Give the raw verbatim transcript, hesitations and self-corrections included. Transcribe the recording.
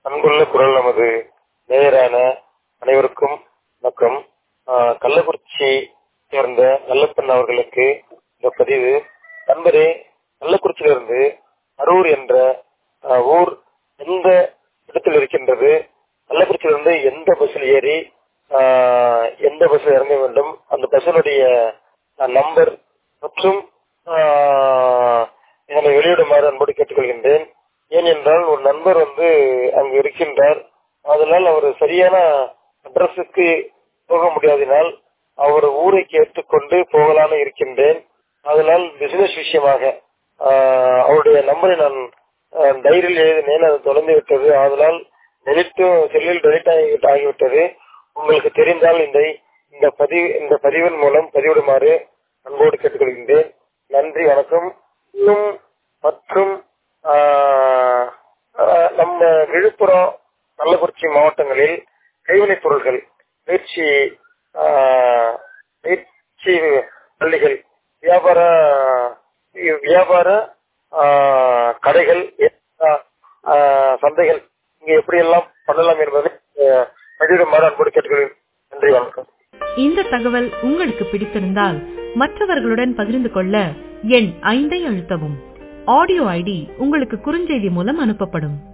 அன்புள்ள குரல் நமது நேயரான அனைவருக்கும் வணக்கம். கள்ளக்குறிச்சி சேர்ந்த நல்லப்பன் அவர்களுக்கு இந்த பதிவு. நண்பரே, கள்ளக்குறிச்சியிலிருந்து அரூர் என்ற ஊர் எந்த இடத்தில் இருக்கின்றது? கள்ளக்குறிச்சியிலிருந்து எந்த பஸ்ஸில் ஏறி எந்த பஸ்ஸில் இறங்க வேண்டும், அந்த பஸ்ஸினுடைய நம்பர் மற்றும் இதனை வெளியிடுமாறு அன்போடு கேட்டுக்கொள்கின்றேன். ஏனென்றால் ஒரு நண்பர் வந்து அங்கு இருக்கின்றார். அதனால் அவர் சரியான அட்ரஸுக்கு போக முடியாதனால் அவர் ஊரை கேட்டுக்கொண்டு போகலான்னு இருக்கின்றேன். அதனால் பிசினஸ் விஷயமாக அவருடைய நம்பரை நான் டைரியில் எழுதினேன். அது தொலைந்து விட்டது. அதனால் டெலிட்டும் செல்லில் டெலிட் ஆகிவிட்டது. உங்களுக்கு தெரிந்தால் இந்த இந்த பதிவு இந்த பதிவின் மூலம் பதிவிடுமாறு அன்போடு கேட்டுக்கொள்கின்றேன். நன்றி, வணக்கம். இன்னும் மற்றும் நம்ம விழுப்புரம், கள்ளக்குறிச்சி மாவட்டங்களில் கைவினைப் பொருட்கள் பயிற்சி பயிற்சி பள்ளிகள், வியாபார வியாபார கடைகள், சந்தைகள் இங்க எப்படி எல்லாம் பண்ணலாம் என்பதை பதிவிடுமாறு அன்போடு கேட்டுக்கொள்கிறேன். நன்றி, வணக்கம். இந்த தகவல் உங்களுக்கு பிடித்திருந்தால் மற்றவர்களுடன் பகிர்ந்து கொள்ள எண் ஐந்தை அழுத்தவும். ஆடியோ ஐடி உங்களுக்கு குறுஞ்செய்தி மூலம் அனுப்பப்படும்.